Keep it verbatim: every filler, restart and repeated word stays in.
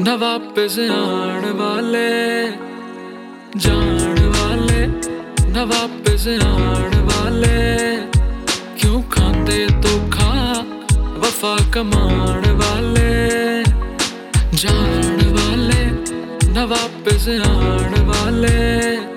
न वापस आण वाले, जान वाले न वापस आण वाले, क्यों खाते धोखा वफा कमान वाले, जान वाले न वापस आण वाले।